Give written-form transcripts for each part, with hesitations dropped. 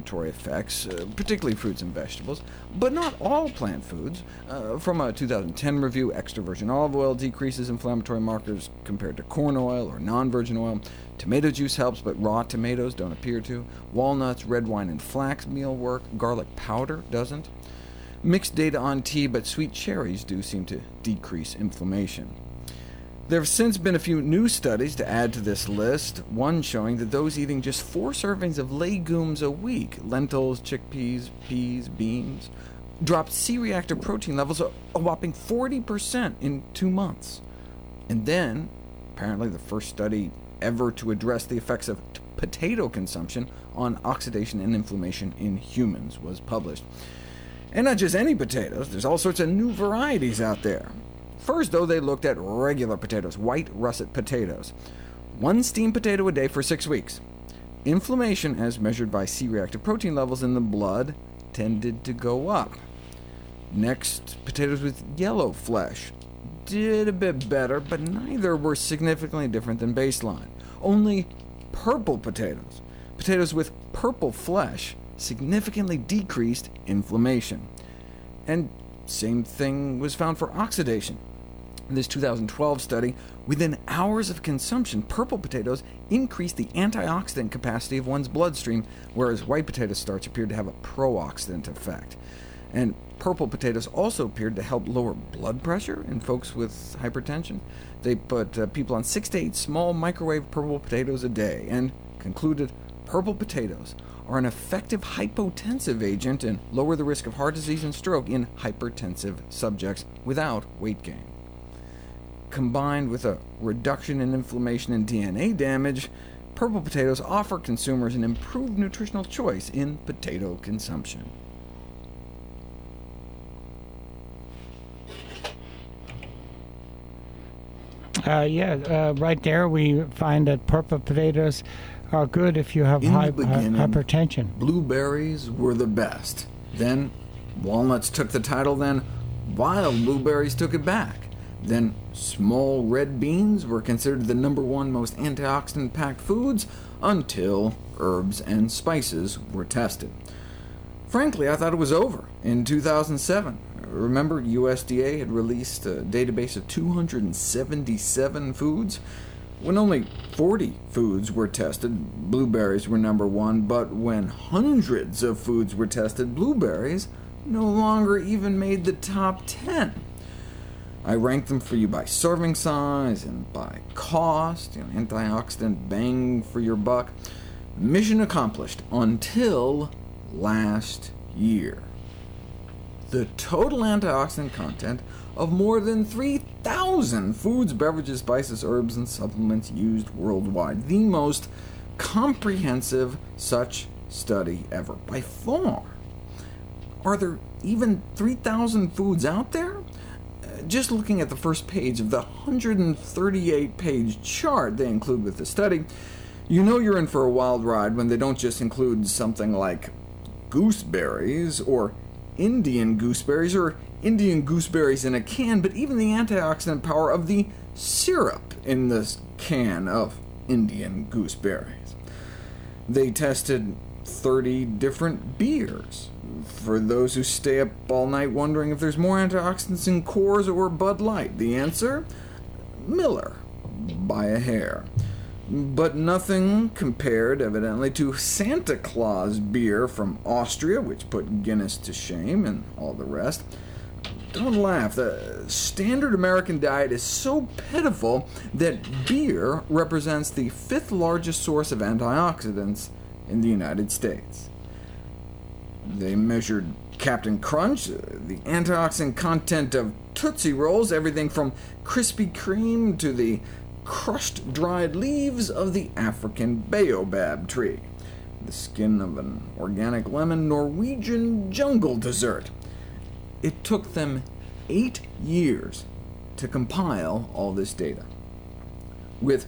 anti-inflammatory effects, particularly fruits and vegetables, but not all plant foods. From a 2010 review, extra virgin olive oil decreases inflammatory markers compared to corn oil or non-virgin oil. Tomato juice helps, but raw tomatoes don't appear to. Walnuts, red wine, and flax meal work. Garlic powder doesn't. Mixed data on tea, but sweet cherries do seem to decrease inflammation. There have since been a few new studies to add to this list, one showing that those eating just 4 servings of legumes a week— lentils, chickpeas, peas, beans— dropped C-reactive protein levels a whopping 40% in 2 months. And then, apparently the first study ever to address the effects of potato consumption on oxidation and inflammation in humans was published. And not just any potatoes, there's all sorts of new varieties out there. First, though, they looked at regular potatoes, white russet potatoes. 1 steamed potato a day for 6 weeks. Inflammation, as measured by C-reactive protein levels in the blood, tended to go up. Next, potatoes with yellow flesh did a bit better, but neither were significantly different than baseline. Only purple potatoes, potatoes with purple flesh, significantly decreased inflammation. And same thing was found for oxidation. In this 2012 study, within hours of consumption, purple potatoes increased the antioxidant capacity of one's bloodstream, whereas white potato starch appeared to have a pro-oxidant effect. And purple potatoes also appeared to help lower blood pressure in folks with hypertension. They put people on 6 to 8 small microwave purple potatoes a day, and concluded purple potatoes are an effective hypotensive agent and lower the risk of heart disease and stroke in hypertensive subjects without weight gain. Combined with a reduction in inflammation and DNA damage, purple potatoes offer consumers an improved nutritional choice in potato consumption. Right there we find that purple potatoes are good if you have hypertension. Blueberries were the best. Then walnuts took the title, then wild blueberries took it back. Then small red beans were considered the #1 most antioxidant-packed foods, until herbs and spices were tested. Frankly, I thought it was over in 2007. Remember, USDA had released a database of 277 foods? When only 40 foods were tested, blueberries were #1, but when hundreds of foods were tested, blueberries no longer even made the top 10. I ranked them for you by serving size and by cost, antioxidant bang for your buck. Mission accomplished until last year. The total antioxidant content of more than 3,000 foods, beverages, spices, herbs, and supplements used worldwide. The most comprehensive such study ever, by far. Are there even 3,000 foods out there? Just looking at the first page of the 138-page chart they include with the study, you know you're in for a wild ride when they don't just include something like gooseberries, or Indian gooseberries, or Indian gooseberries in a can, but even the antioxidant power of the syrup in this can of Indian gooseberries. They tested 30 different beers, for those who stay up all night wondering if there's more antioxidants in Coors or Bud Light. The answer? Miller, by a hair. But nothing compared, evidently, to Santa Claus beer from Austria, which put Guinness to shame, and all the rest. Don't laugh. The standard American diet is so pitiful that beer represents the 5th largest source of antioxidants in the United States. They measured Captain Crunch, the antioxidant content of Tootsie Rolls, everything from Krispy Kreme to the crushed dried leaves of the African baobab tree, the skin of an organic lemon, Norwegian jungle dessert. It took them 8 years to compile all this data. With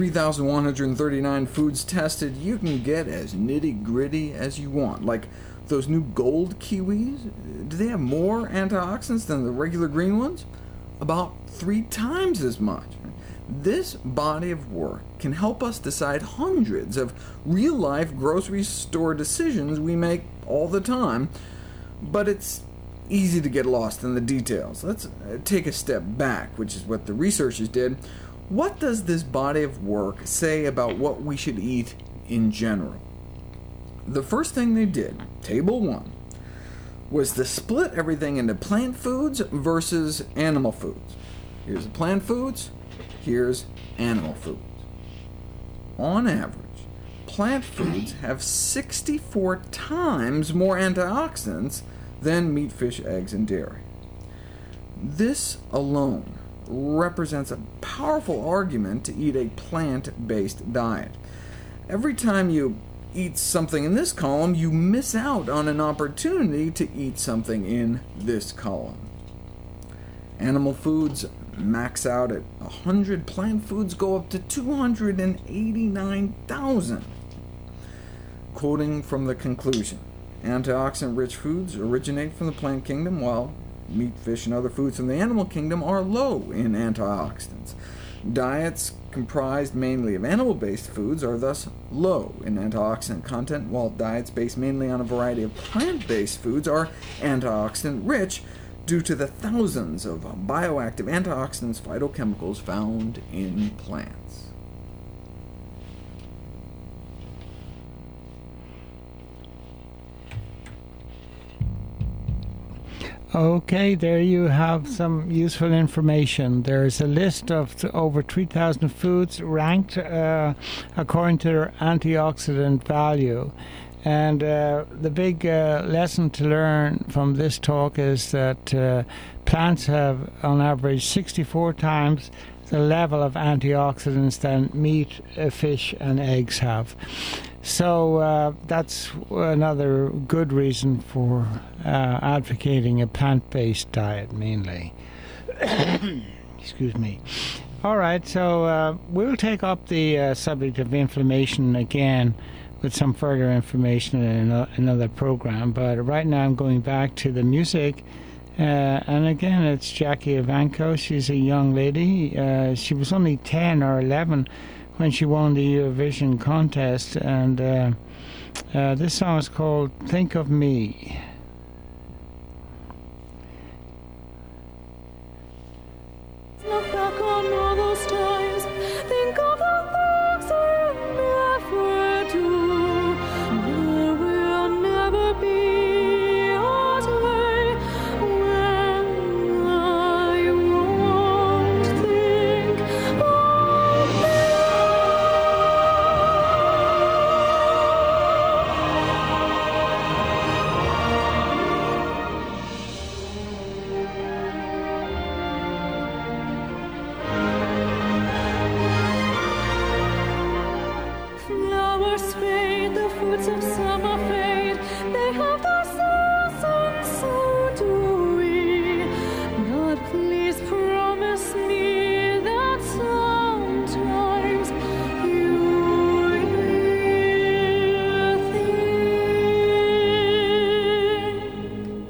3,139 foods tested, you can get as nitty-gritty as you want, like those new gold kiwis. Do they have more antioxidants than the regular green ones? About 3 times as much. This body of work can help us decide hundreds of real-life grocery store decisions we make all the time, but it's easy to get lost in the details. Let's take a step back, which is what the researchers did. What does this body of work say about what we should eat in general? The first thing they did, Table 1, was to split everything into plant foods versus animal foods. Here's the plant foods, here's animal foods. On average, plant foods have 64 times more antioxidants than meat, fish, eggs, and dairy. This alone represents a powerful argument to eat a plant-based diet. Every time you eat something in this column, you miss out on an opportunity to eat something in this column. Animal foods max out at 100, plant foods go up to 289,000. Quoting from the conclusion, antioxidant-rich foods originate from the plant kingdom, while meat, fish, and other foods from the animal kingdom are low in antioxidants. Diets comprised mainly of animal-based foods are thus low in antioxidant content, while diets based mainly on a variety of plant-based foods are antioxidant-rich due to the thousands of bioactive antioxidants, phytochemicals found in plants. Okay, there you have some useful information. There's a list of over 3,000 foods ranked according to their antioxidant value. And the big lesson to learn from this talk is that plants have, on average, 64 times the level of antioxidants than meat, fish, and eggs have. So that's another good reason for advocating a plant-based diet, mainly. Excuse me. All right, so we'll take up the subject of inflammation again with some further information in another program, but right now I'm going back to the music. And again, it's Jackie Evancho. She's a young lady. She was only 10 or 11 when she won the Eurovision contest, and this song is called Think of Me. Look back on all those times, think of the things we never do. There will never be a day when I won't think of me. Flowers fade, the fruits of summer fade. They have their seasons, so do we. God, please promise me that sometimes you will think.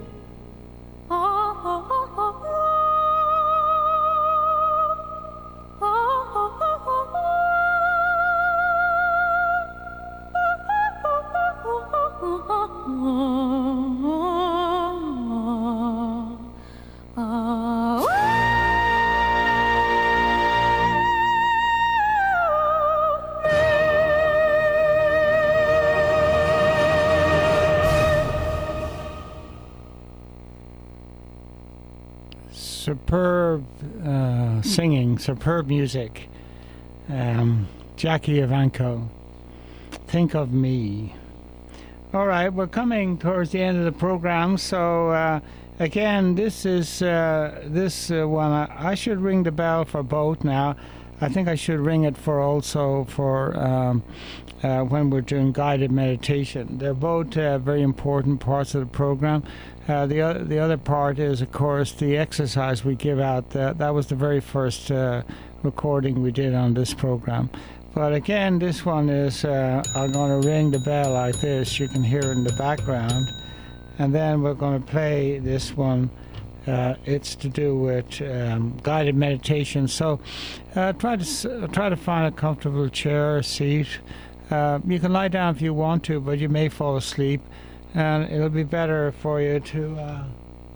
Superb singing, superb music. Jackie Evancho, Think of Me. All right, we're coming towards the end of the program, so again, this is this one. I should ring the bell for both now. I think I should ring it for also for when we're doing guided meditation. They're both very important parts of the program. The other part is, of course, the exercise we give out. That was the very first recording we did on this program. But again, this one is, I'm going to ring the bell like this. You can hear it in the background. And then we're going to play this one It's to do with guided meditation. So try to find a comfortable chair or seat. You can lie down if you want to, but you may fall asleep, and it'll be better for you to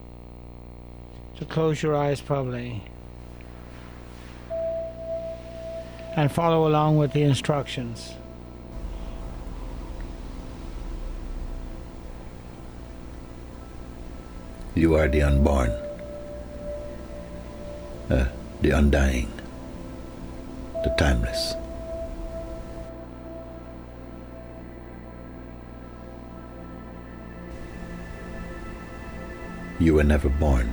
close your eyes probably and follow along with the instructions. You are the unborn, the undying, the timeless. You were never born.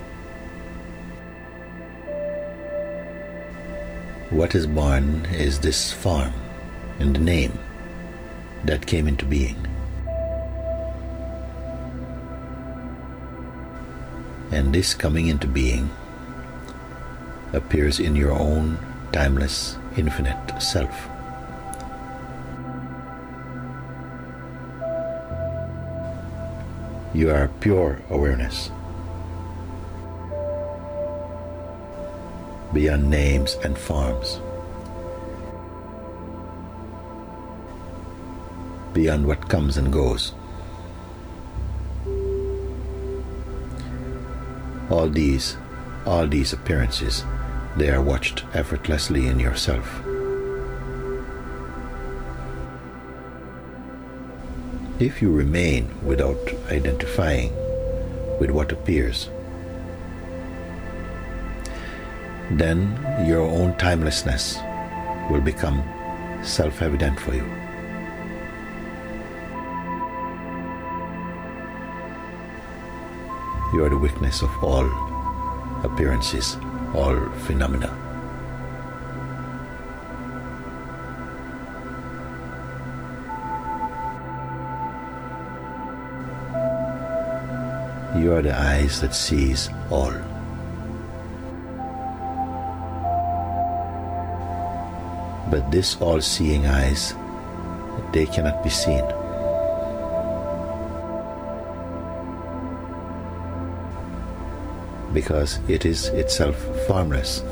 What is born is this form and the name that came into being. And this coming into being appears in your own timeless, infinite self. You are pure awareness, beyond names and forms, beyond what comes and goes. All these appearances, they are watched effortlessly in yourself. If you remain without identifying with what appears, then your own timelessness will become self-evident for you. You are the witness of all appearances, all phenomena. You are the eyes that sees all. But this all-seeing eyes, they cannot be seen. Because it is itself formless.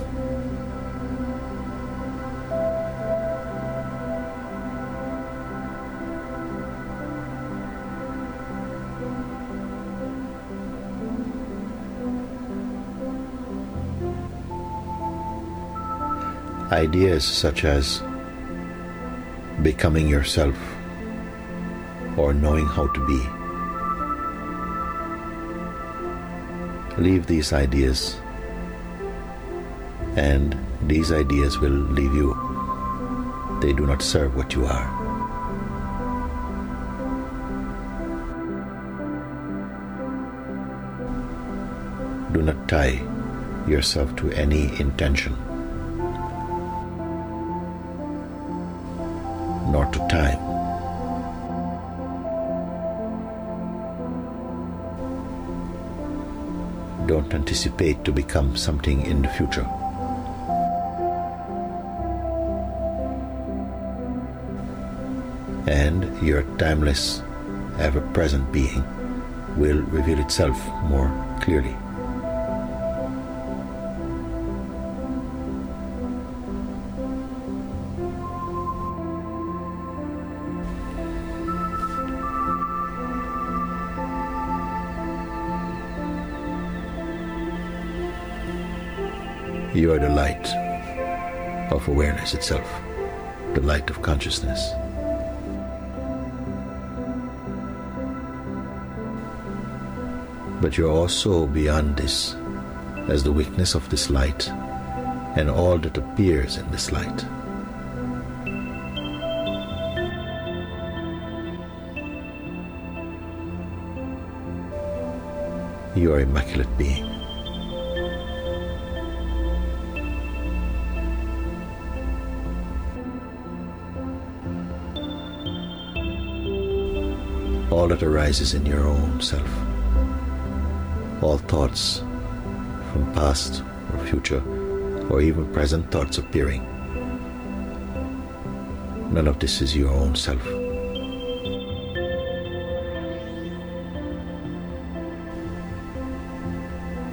Ideas such as becoming yourself or knowing how to be, leave these ideas, and these ideas will leave you. They do not serve what you are. Do not tie yourself to any intention, nor to time. Don't anticipate to become something in the future. And your timeless, ever-present being will reveal itself more clearly. You are the light of awareness itself, the light of consciousness. But you're also beyond this, as the witness of this light and all that appears in this light. You are immaculate being. All that arises in your own self, all thoughts from past or future or even present thoughts appearing, none of this is your own self.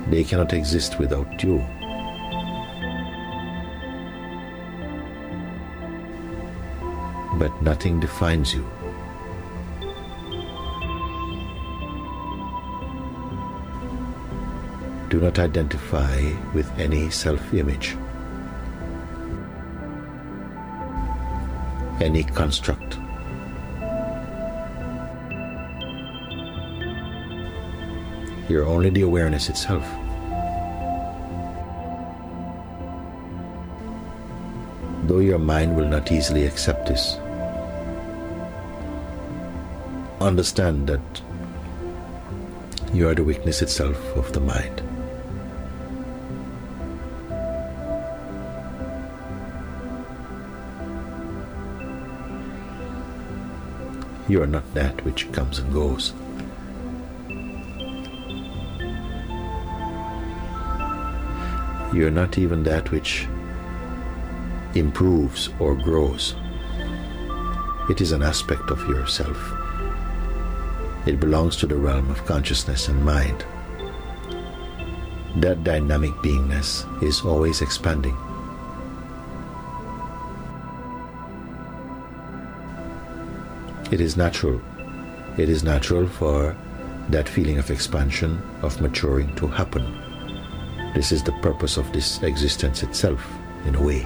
They cannot exist without you. But nothing defines you. Do not identify with any self-image, any construct. You're only the awareness itself. Though your mind will not easily accept this, understand that you are the witness itself of the mind. You are not that which comes and goes. You are not even that which improves or grows. It is an aspect of yourself. It belongs to the realm of consciousness and mind. That dynamic beingness is always expanding. It is natural. It is natural for that feeling of expansion, of maturing to happen. This is the purpose of this existence itself, in a way.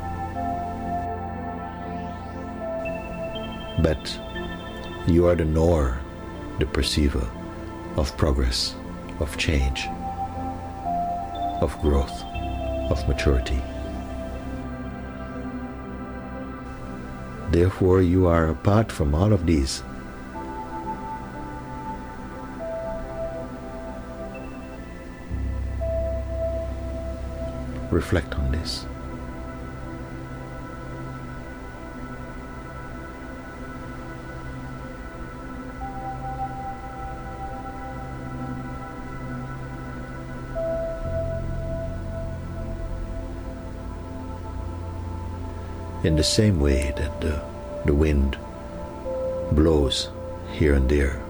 But you are the knower, the perceiver of progress, of change, of growth, of maturity. Therefore, you are apart from all of these. Reflect on this. In the same way that the wind blows here and there,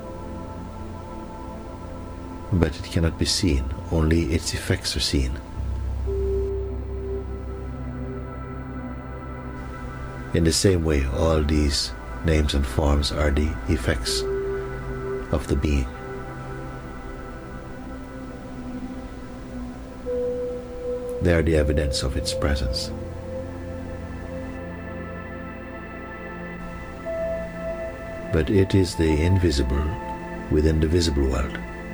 but it cannot be seen, only its effects are seen. In the same way, all these names and forms are the effects of the being. They are the evidence of its presence. But it is the invisible within the visible world.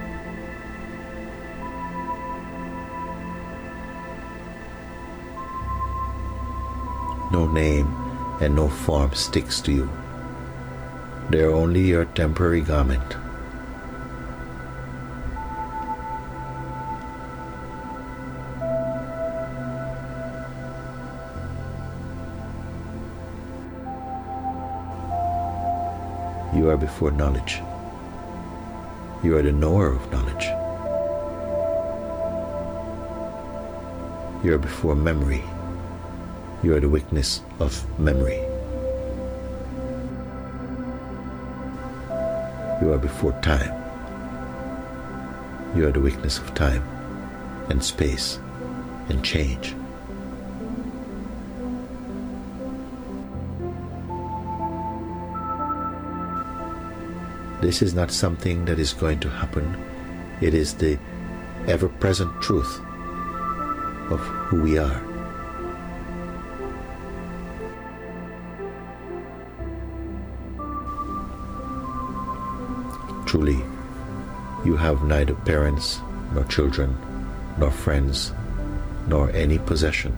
No name and no form sticks to you. They are only your temporary garment. You are before knowledge. You are the knower of knowledge. You are before memory. You are the witness of memory. You are before time. You are the witness of time and space and change. This is not something that is going to happen. It is the ever-present truth of who we are. Truly, you have neither parents, nor children, nor friends, nor any possession.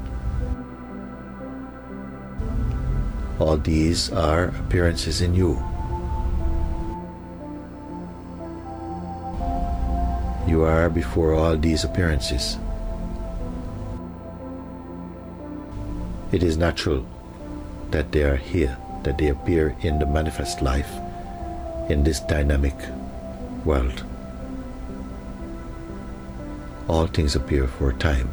All these are appearances in you. You are before all these appearances. It is natural that they are here, that they appear in the manifest life, in this dynamic world. All things appear for a time.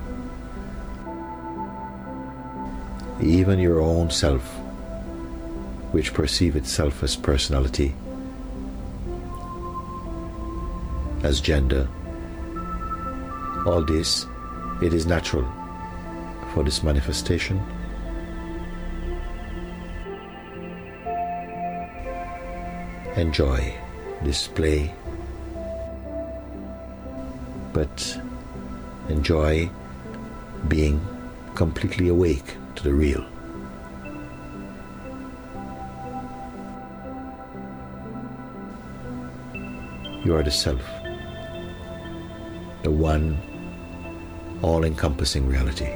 Even your own self, which perceives itself as personality, as gender, All this, it is natural for this manifestation enjoy this play, but enjoy being completely awake to the real. You are the self, the one all-encompassing reality.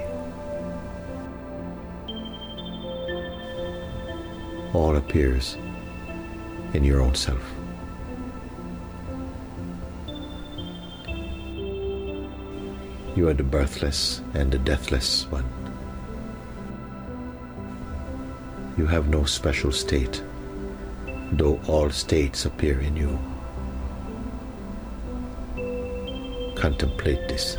All appears in your own self. You are the birthless and the deathless one. You have no special state, though all states appear in you. Contemplate this.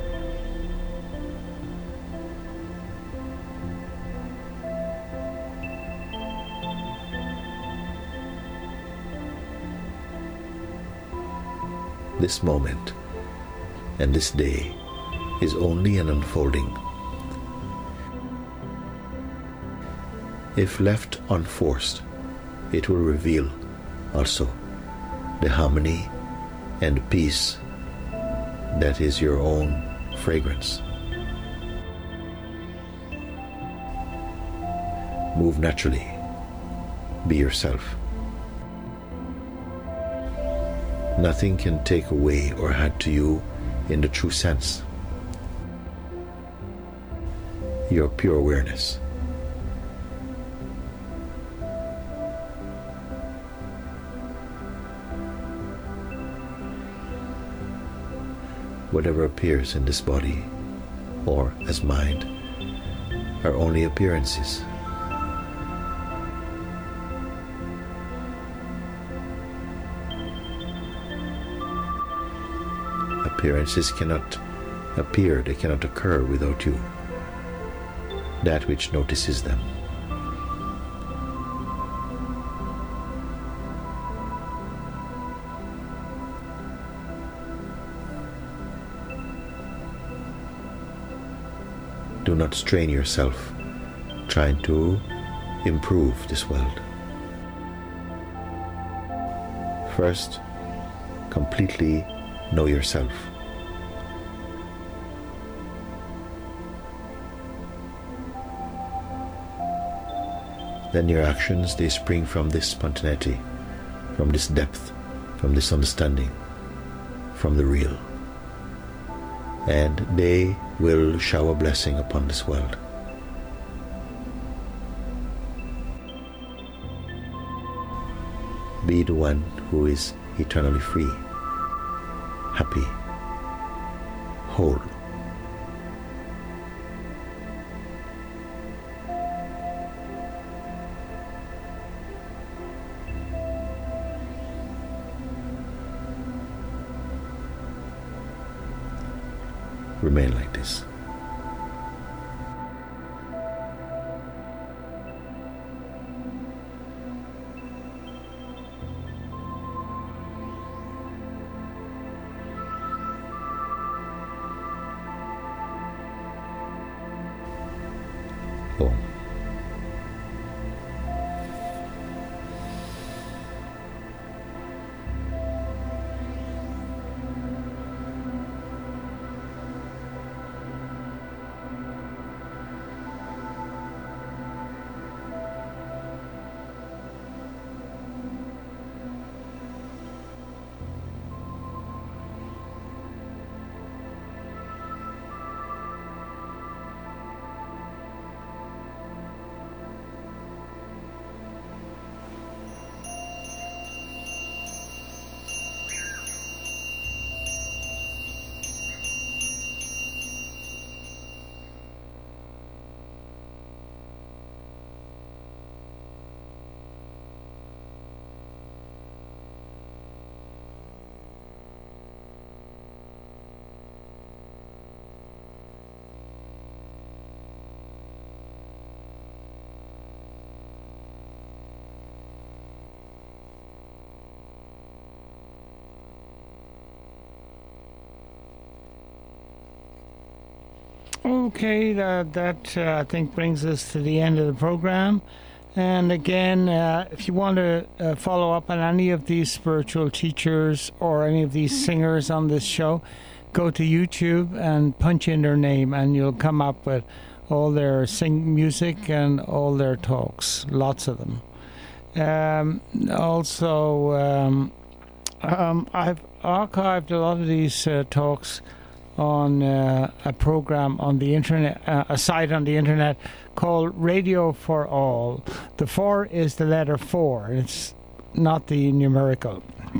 This moment and this day is only an unfolding. If left unforced, it will reveal also the harmony and peace that is your own fragrance. Move naturally. Be yourself. Nothing can take away or add to you in the true sense. Your pure awareness. Whatever appears in this body or as mind are only appearances. Appearances cannot appear, they cannot occur without you, that which notices them. Do not strain yourself trying to improve this world. First, completely know yourself. Then your actions, they spring from this spontaneity, from this depth, from this understanding, from the real. And they will shower blessing upon this world. Be the one who is eternally free, happy, whole. Remain like this. Om. Okay, that I think brings us to the end of the program. And again, if you want to follow up on any of these spiritual teachers or any of these singers on this show, go to YouTube and punch in their name, and you'll come up with all their music and all their talks, lots of them. I've archived a lot of these talks on a program on the internet, a site on the internet called Radio for All. The 4 is the letter 4. It's not the numerical.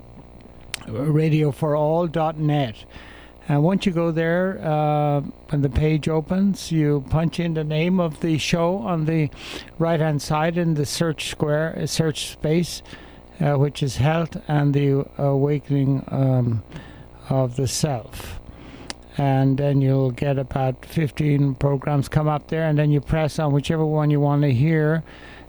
radioforall.net. And once you go there, when the page opens, you punch in the name of the show on the right-hand side in the search space, which is Health and the Awakening of the Self. And then you'll get about 15 programs come up there, and then you press on whichever one you want to hear.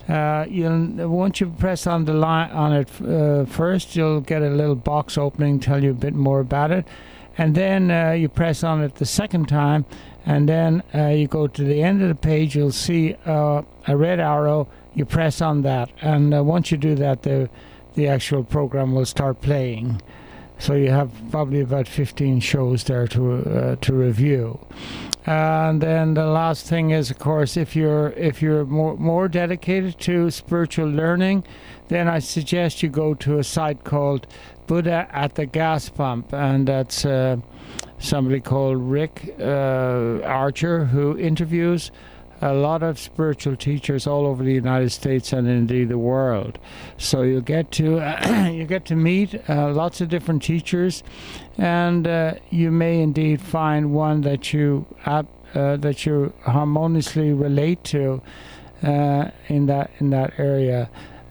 Once you press on the line on it first, you'll get a little box opening, tell you a bit more about it. And then you press on it the second time, and then you go to the end of the page, you'll see a red arrow. You press on that, and once you do that, the actual program will start playing. So you have probably about 15 shows there to review. And then the last thing is, of course, if you're more dedicated to spiritual learning, then I suggest you go to a site called Buddha at the Gas Pump, and that's somebody called Rick Archer, who interviews a lot of spiritual teachers all over the United States and indeed the world. So you get to meet lots of different teachers, and you may indeed find one that you harmoniously relate to in that area.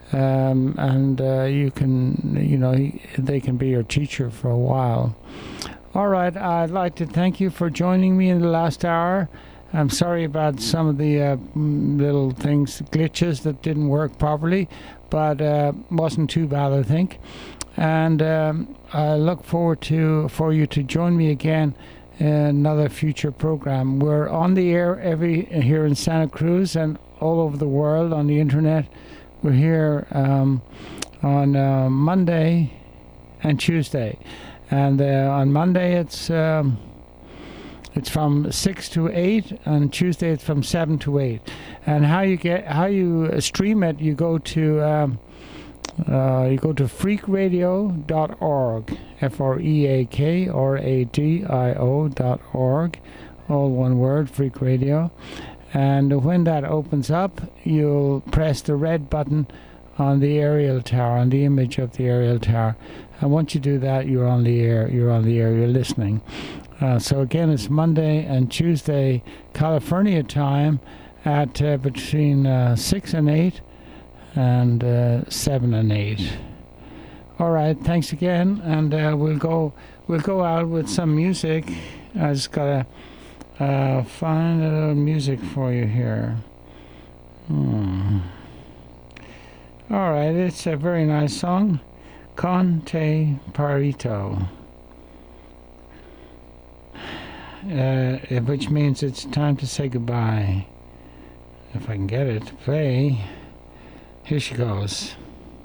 And you can, they can be your teacher for a while. All right, I'd like to thank you for joining me in the last hour. I'm sorry about some of the little things, glitches that didn't work properly, but wasn't too bad, I think. And I look forward for you to join me again in another future program. We're on the air here in Santa Cruz and all over the world on the internet. We're here on Monday and Tuesday, and on Monday it's from 6 to 8, and Tuesday it's from 7 to 8. And how you stream it, you go to freakradio.org, freakradio.org, all one word, Freak Radio. And when that opens up, you'll press the red button on the aerial tower, on the image of the aerial tower. And once you do that, you're on the air. You're listening. So again, it's Monday and Tuesday, California time, at between 6 and 8 and 7 and 8. All right, thanks again, and we'll go out with some music. I just gotta find a little music for you here. All right, it's a very nice song, Con Te Parito, which means it's time to say goodbye. If I can get it to play. Here she goes.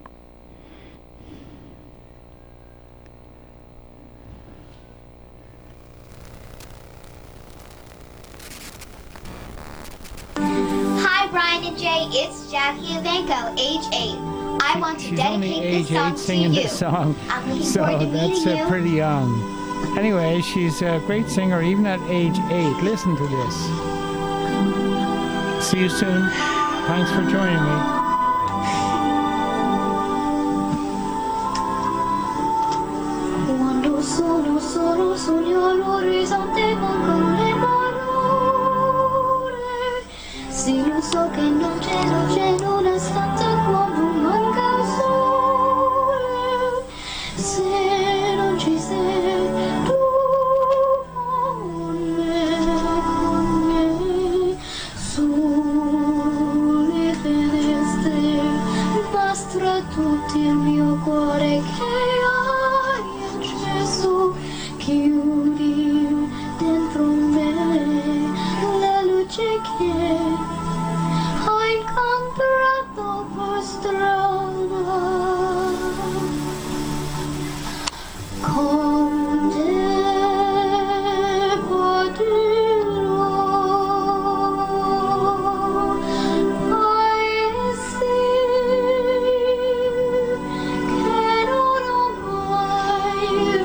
Hi, Brian and Jay. It's Jackie Ivanko, age 8. I want to dedicate this song to singing you. this song, I'm looking so forward to that's meeting you. pretty young. Anyway, she's a great singer even at age 8. Listen to this. See you soon. Thanks for joining me. Quando sono solo sogno all'orizzonte mancano le parole. Sì, lo so che non c'è una stanza quando manca il sole. Se non ci sei tu con me, sulle finestre mostra tutto il mio cuore che hai acceso, chiudi dentro me con te potrò paesi che non ho mai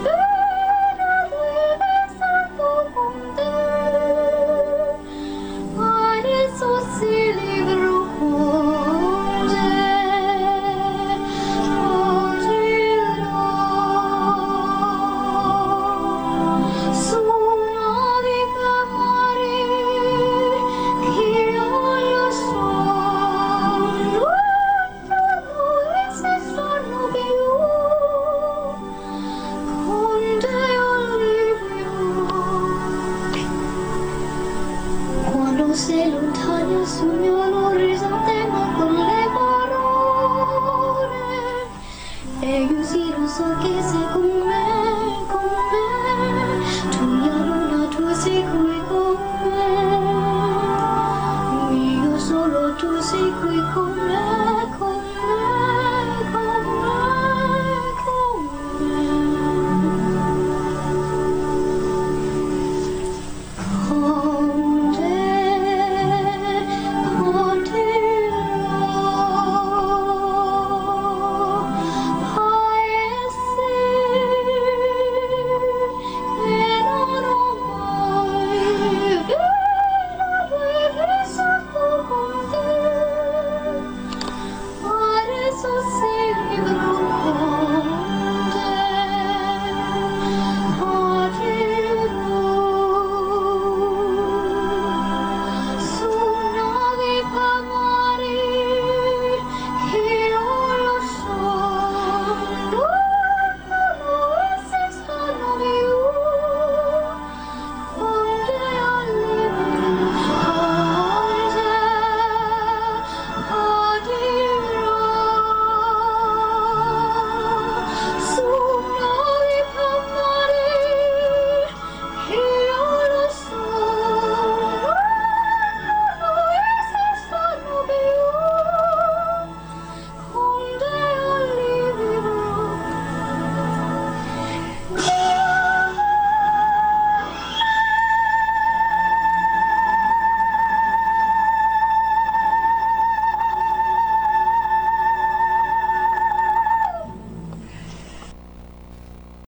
pensato con te, adesso si libero con te. Quando sei lontano sul mio